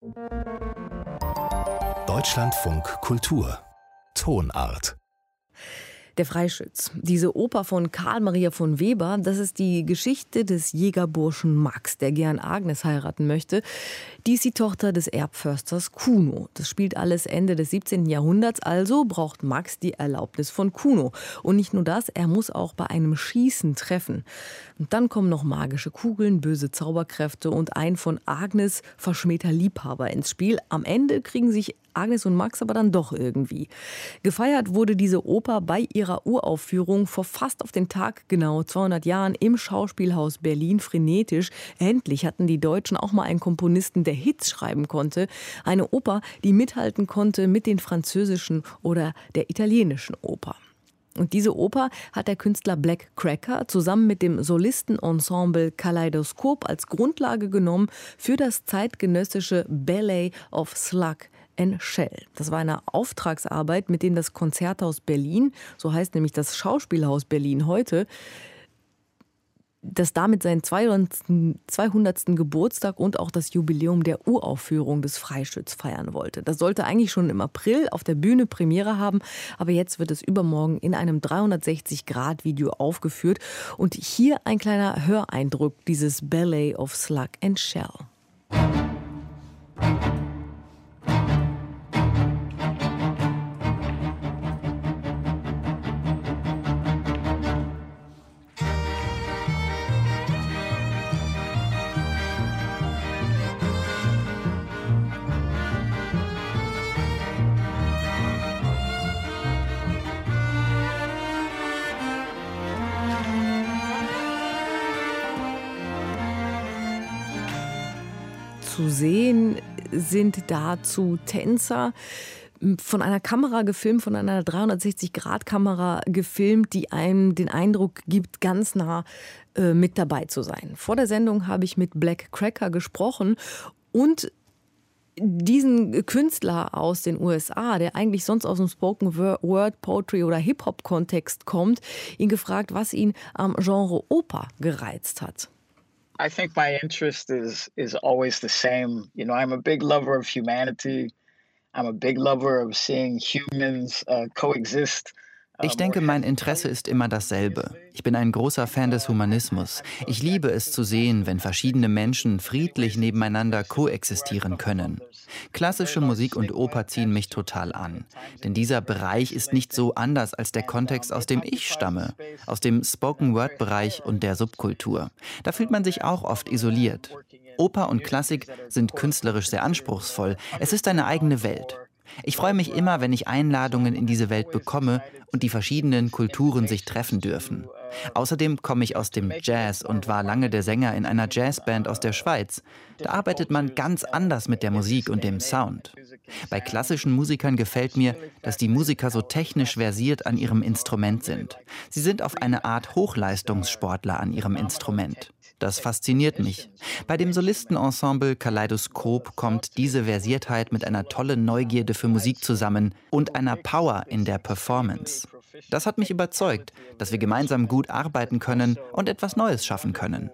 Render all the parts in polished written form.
Deutschlandfunk Kultur Tonart. Der Freischütz. Diese Oper von Karl Maria von Weber, das ist die Geschichte des Jägerburschen Max, der gern Agnes heiraten möchte. Die ist die Tochter des Erbförsters Kuno. Das spielt alles Ende des 17. Jahrhunderts, also braucht Max die Erlaubnis von Kuno. Und nicht nur das, er muss auch bei einem Schießen treffen. Und dann kommen noch magische Kugeln, böse Zauberkräfte und ein von Agnes verschmähter Liebhaber ins Spiel. Am Ende kriegen sich Agnes und Max aber dann doch irgendwie. Gefeiert wurde diese Oper bei ihrer Uraufführung vor fast auf den Tag genau 200 Jahren im Schauspielhaus Berlin frenetisch. Endlich hatten die Deutschen auch mal einen Komponisten, der Hits schreiben konnte. Eine Oper, die mithalten konnte mit den französischen oder der italienischen Oper. Und diese Oper hat der Künstler Black Cracker zusammen mit dem Solistenensemble Kaleidoskop als Grundlage genommen für das zeitgenössische Ballet of Slug and Shell. Das war eine Auftragsarbeit, mit dem das Konzerthaus Berlin, so heißt nämlich das Schauspielhaus Berlin heute, das damit seinen 200. Geburtstag und auch das Jubiläum der Uraufführung des Freischütz feiern wollte. Das sollte eigentlich schon im April auf der Bühne Premiere haben, aber jetzt wird es übermorgen in einem 360-Grad-Video aufgeführt. Und hier ein kleiner Höreindruck dieses Ballet of Slug and Shell. Zu sehen sind dazu Tänzer, von einer Kamera gefilmt, von einer 360-Grad-Kamera gefilmt, die einem den Eindruck gibt, ganz nah mit dabei zu sein. Vor der Sendung habe ich mit Black Cracker gesprochen und diesen Künstler aus den USA, der eigentlich sonst aus dem Spoken Word, Poetry oder Hip-Hop-Kontext kommt, ihn gefragt, was ihn am Genre Oper gereizt hat. I think my interest is always the same. You know, I'm a big lover of humanity. I'm a big lover of seeing humans coexist. Ich denke, mein Interesse ist immer dasselbe. Ich bin ein großer Fan des Humanismus. Ich liebe es zu sehen, wenn verschiedene Menschen friedlich nebeneinander koexistieren können. Klassische Musik und Oper ziehen mich total an. Denn dieser Bereich ist nicht so anders als der Kontext, aus dem ich stamme. Aus dem Spoken-Word-Bereich und der Subkultur. Da fühlt man sich auch oft isoliert. Oper und Klassik sind künstlerisch sehr anspruchsvoll. Es ist eine eigene Welt. Ich freue mich immer, wenn ich Einladungen in diese Welt bekomme und die verschiedenen Kulturen sich treffen dürfen. Außerdem komme ich aus dem Jazz und war lange der Sänger in einer Jazzband aus der Schweiz. Da arbeitet man ganz anders mit der Musik und dem Sound. Bei klassischen Musikern gefällt mir, dass die Musiker so technisch versiert an ihrem Instrument sind. Sie sind auf eine Art Hochleistungssportler an ihrem Instrument. Das fasziniert mich. Bei dem Solistenensemble Kaleidoskop kommt diese Versiertheit mit einer tollen Neugierde für Musik zusammen und einer Power in der Performance. Das hat mich überzeugt, dass wir gemeinsam gut arbeiten können und etwas Neues schaffen können.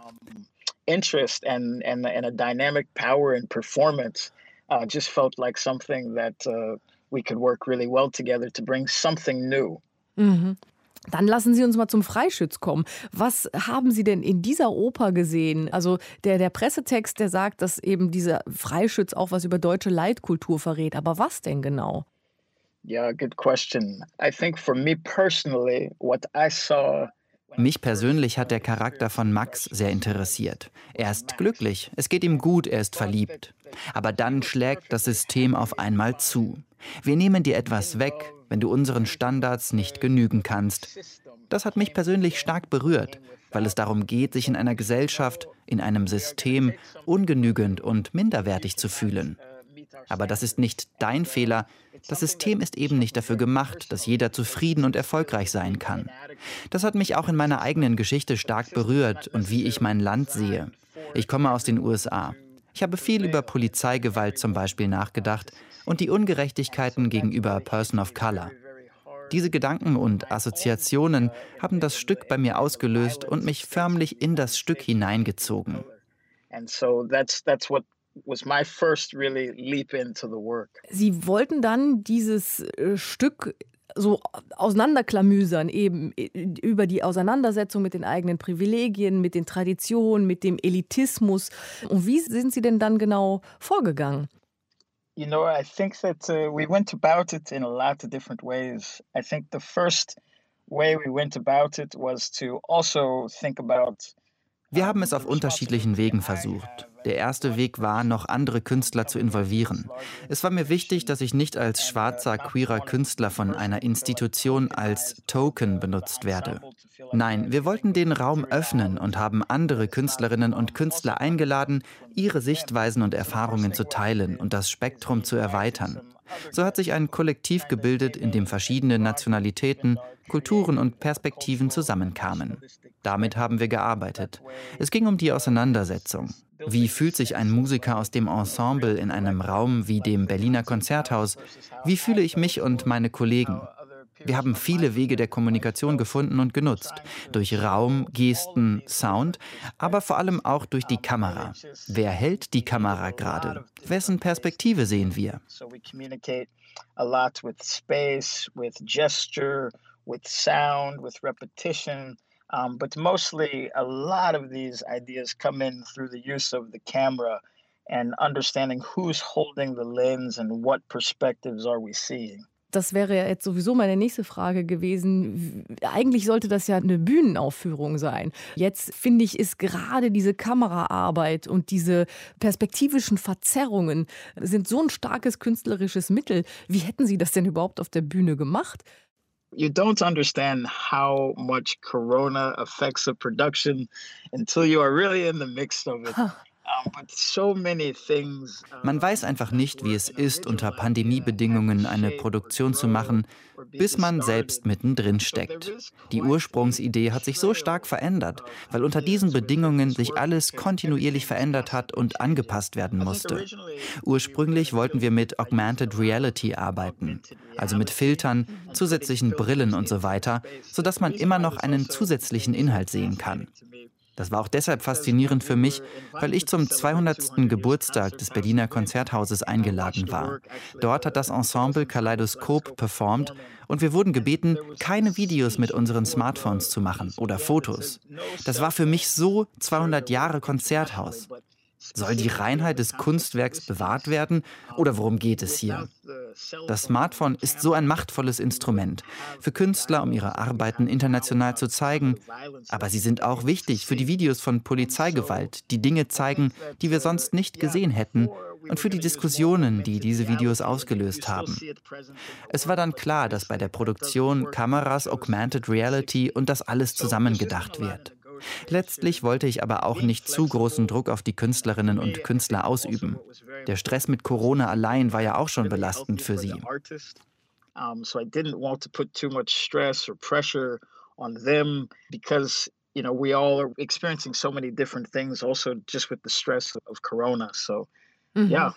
Interest and a dynamic power in performance just felt like something that we could work really well together to bring something new. Mhm. Dann lassen Sie uns mal zum Freischütz kommen. Was haben Sie denn in dieser Oper gesehen? Also der Pressetext, der sagt, dass eben dieser Freischütz auch was über deutsche Leitkultur verrät. Aber was denn genau? Yeah, good question. I think for me personally, what I saw. Mich persönlich hat der Charakter von Max sehr interessiert. Er ist glücklich, es geht ihm gut, er ist verliebt. Aber dann schlägt das System auf einmal zu. Wir nehmen dir etwas weg, wenn du unseren Standards nicht genügen kannst. Das hat mich persönlich stark berührt, weil es darum geht, sich in einer Gesellschaft, in einem System ungenügend und minderwertig zu fühlen. Aber das ist nicht dein Fehler. Das System ist eben nicht dafür gemacht, dass jeder zufrieden und erfolgreich sein kann. Das hat mich auch in meiner eigenen Geschichte stark berührt und wie ich mein Land sehe. Ich komme aus den USA. Ich habe viel über Polizeigewalt zum Beispiel nachgedacht und die Ungerechtigkeiten gegenüber Person of Color. Diese Gedanken und Assoziationen haben das Stück bei mir ausgelöst und mich förmlich in das Stück hineingezogen. And so that's what was my first really leap into the work. Sie wollten dann dieses Stück so auseinanderklamüsern, eben über die Auseinandersetzung mit den eigenen Privilegien, mit den Traditionen, mit dem Elitismus. Und wie sind Sie denn dann genau vorgegangen? You know, I think that we went about it in a lot of different ways. I think the first way we went about it was to also think about. Wir haben es auf unterschiedlichen Wegen versucht. Der erste Weg war, noch andere Künstler zu involvieren. Es war mir wichtig, dass ich nicht als schwarzer, queerer Künstler von einer Institution als Token benutzt werde. Nein, wir wollten den Raum öffnen und haben andere Künstlerinnen und Künstler eingeladen, ihre Sichtweisen und Erfahrungen zu teilen und das Spektrum zu erweitern. So hat sich ein Kollektiv gebildet, in dem verschiedene Nationalitäten, Kulturen und Perspektiven zusammenkamen. Damit haben wir gearbeitet. Es ging um die Auseinandersetzung. Wie fühlt sich ein Musiker aus dem Ensemble in einem Raum wie dem Berliner Konzerthaus? Wie fühle ich mich und meine Kollegen? Wir haben viele Wege der Kommunikation gefunden und genutzt. Durch Raum, Gesten, Sound, aber vor allem auch durch die Kamera. Wer hält die Kamera gerade? Wessen Perspektive sehen wir? So we communicate a lot with space, with gesture, with sound, with repetition. But mostly a lot of these ideas come in through the use of the camera and understanding who's holding the lens and what perspectives are we seeing. Das wäre ja jetzt sowieso meine nächste Frage gewesen. Eigentlich sollte das ja eine Bühnenaufführung sein. Jetzt finde ich, ist gerade diese Kameraarbeit und diese perspektivischen Verzerrungen sind so ein starkes künstlerisches Mittel. Wie hätten Sie das denn überhaupt auf der Bühne gemacht? You don't understand how much Corona affects a production until you are really in the mix of it. But so many things. Man weiß einfach nicht, wie es ist, unter Pandemiebedingungen eine Produktion zu machen, bis man selbst mittendrin steckt. Die Ursprungsidee hat sich so stark verändert, weil unter diesen Bedingungen sich alles kontinuierlich verändert hat und angepasst werden musste. Ursprünglich wollten wir mit Augmented Reality arbeiten, also mit Filtern, zusätzlichen Brillen und so weiter, sodass man immer noch einen zusätzlichen Inhalt sehen kann. Das war auch deshalb faszinierend für mich, weil ich zum 200. Geburtstag des Berliner Konzerthauses eingeladen war. Dort hat das Ensemble Kaleidoskop performt und wir wurden gebeten, keine Videos mit unseren Smartphones zu machen oder Fotos. Das war für mich so 200 Jahre Konzerthaus. Soll die Reinheit des Kunstwerks bewahrt werden oder worum geht es hier? Das Smartphone ist so ein machtvolles Instrument für Künstler, um ihre Arbeiten international zu zeigen. Aber sie sind auch wichtig für die Videos von Polizeigewalt, die Dinge zeigen, die wir sonst nicht gesehen hätten, und für die Diskussionen, die diese Videos ausgelöst haben. Es war dann klar, dass bei der Produktion Kameras, Augmented Reality und das alles zusammengedacht wird. Letztlich wollte ich aber auch nicht zu großen Druck auf die Künstlerinnen und Künstler ausüben. Der Stress mit Corona allein war ja auch schon belastend für sie. So I didn't want to put too much stress or pressure on them because, you know, we all are experiencing so many different things also just with the stress of Corona. So, yeah.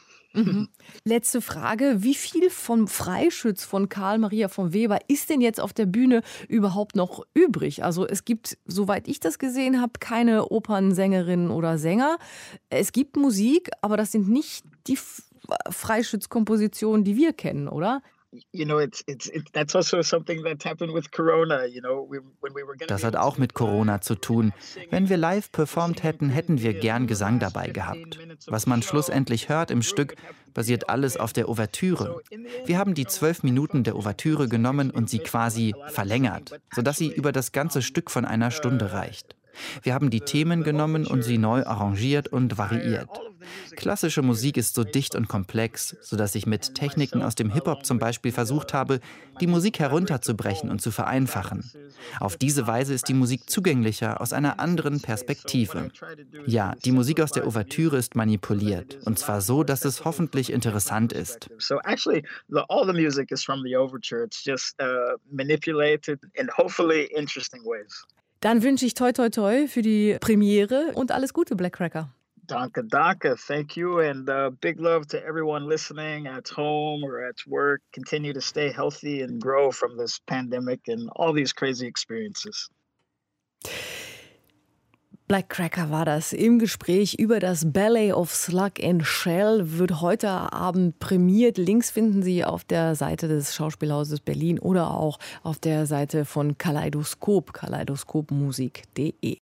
Letzte Frage. Wie viel vom Freischütz von Carl Maria von Weber ist denn jetzt auf der Bühne überhaupt noch übrig? Also es gibt, soweit ich das gesehen habe, keine Opernsängerinnen oder Sänger. Es gibt Musik, aber das sind nicht die Freischütz-Kompositionen, die wir kennen, oder? You know, that's also something that happened with Corona, you know, when we were going. Das hat auch mit Corona zu tun. Wenn wir live performt hätten, hätten wir gern Gesang dabei gehabt. Was man schlussendlich hört im Stück, basiert alles auf der Ouvertüre. Wir haben die 12 Minuten der Ouvertüre genommen und sie quasi verlängert, sodass sie über das ganze Stück von einer Stunde reicht. Wir haben die Themen genommen und sie neu arrangiert und variiert. Klassische Musik ist so dicht und komplex, sodass ich mit Techniken aus dem Hip-Hop zum Beispiel versucht habe, die Musik herunterzubrechen und zu vereinfachen. Auf diese Weise ist die Musik zugänglicher aus einer anderen Perspektive. Ja, die Musik aus der Ouvertüre ist manipuliert, und zwar so, dass es hoffentlich interessant ist. So actually, all the music is from the overture. It's just manipulated in hopefully interesting ways. Dann wünsche ich toi toi toi für die Premiere und alles Gute, Black Cracker. Danke, danke. Thank you. And big love to everyone listening at home or at work. Continue to stay healthy and grow from this pandemic and all these crazy experiences. Black Cracker war das im Gespräch über das Ballet of Slug and Shell. Wird heute Abend prämiert. Links finden Sie auf der Seite des Schauspielhauses Berlin oder auch auf der Seite von Kaleidoskop, kaleidoskopmusik.de.